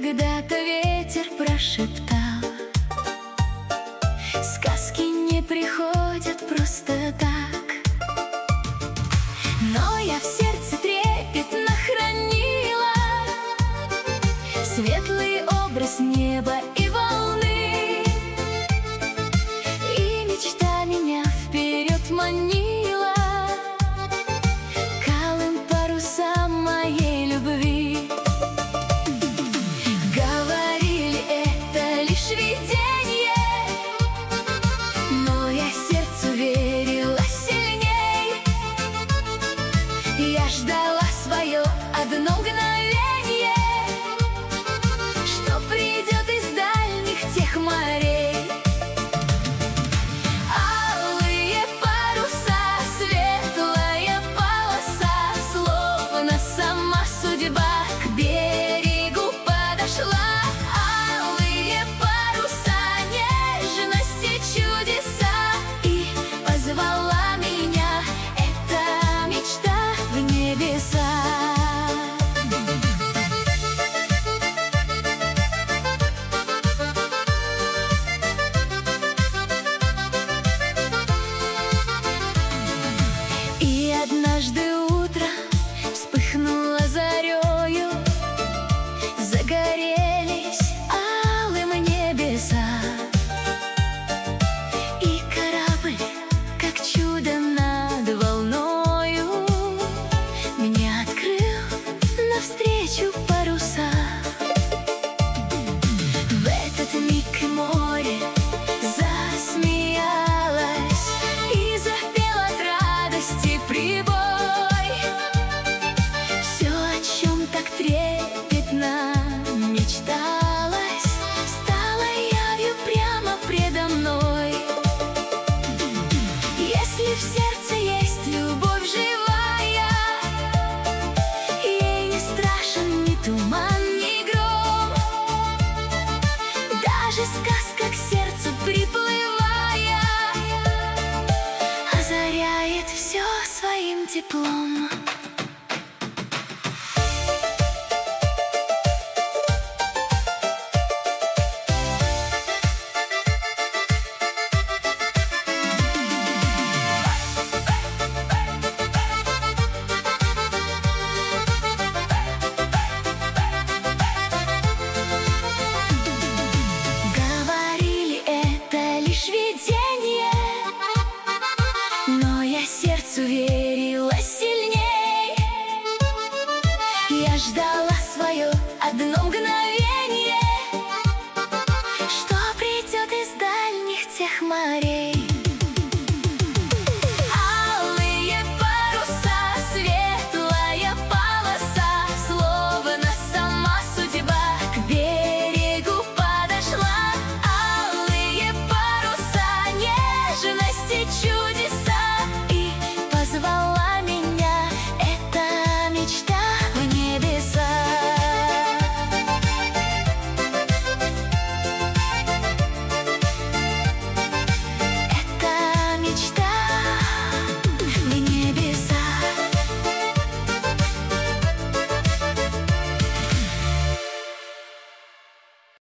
Когда-то ветер прошептал: сказки не приходят просто так. Но я в сердце трепетно хранила светлый образ неба и волны, и мечта меня вперед манила к алым парусам моей любви. Говорили, это лишь видение, но я сердцу верила сильней. Я ждала свое одно мгновение, что придет из дальних тех морей. Алые паруса, светлая полоса, словно сама судьба к берегу подошла. Алые паруса, нежности, чудеса, и позвала меня эта мечта в небеса. И однажды утром вспыхнула зарею, загорелись алым небеса, и корабль, как чудо над волною, мне открыл навстречу паруса. В этот миг море засмеялось и запел от радости прибой. Все, о чем так трепетно мечталось, стало явью прямо предо мной. Если в сердце есть любовь живая, ей не страшен ни туман, ни гром. Даже сказка к сердцу приплывая озаряет все своим теплом. Говорили, это лишь видение, но я сердцу верила сильней. Я ждала